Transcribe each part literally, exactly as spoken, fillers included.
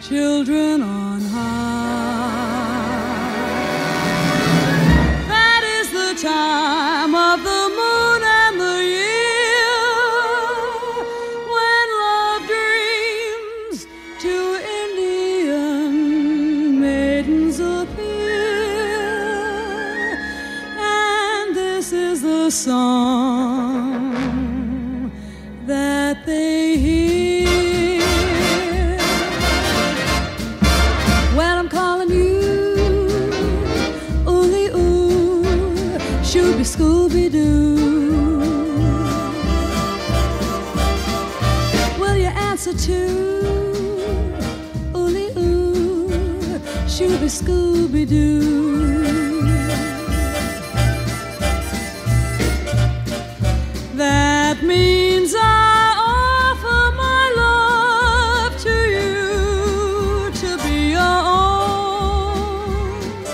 children on high. That is the time of the moon and the year when love dreams to Indian maidens appear. And this is the song that they hear. Well, I'm calling you, ooly ooh, shooby Scooby Doo. Will you answer to, ooly ooh, shooby Scooby Doo? That means I offer my love to you to be your own.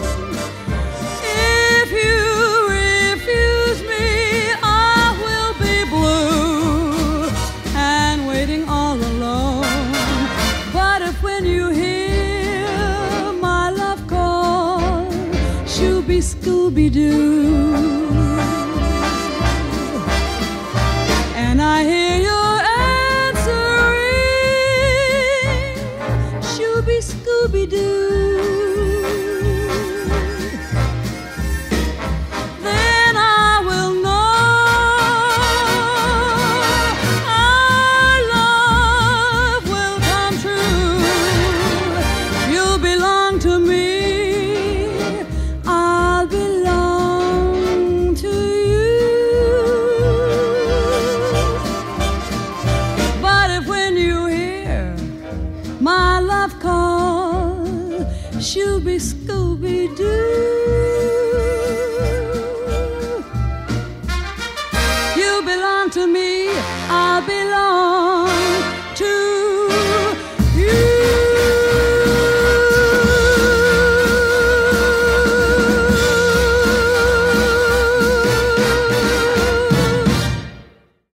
If you refuse me, I will be blue and waiting all alone. But if when you hear my love call, shooby Scooby Doo, and I hear your answering, shooby Scooby Doo, then I will know our love will come true. You'll belong to me, I'll belong to you. But if when you hear my love call, shooby Scooby Doo, you belong to me, I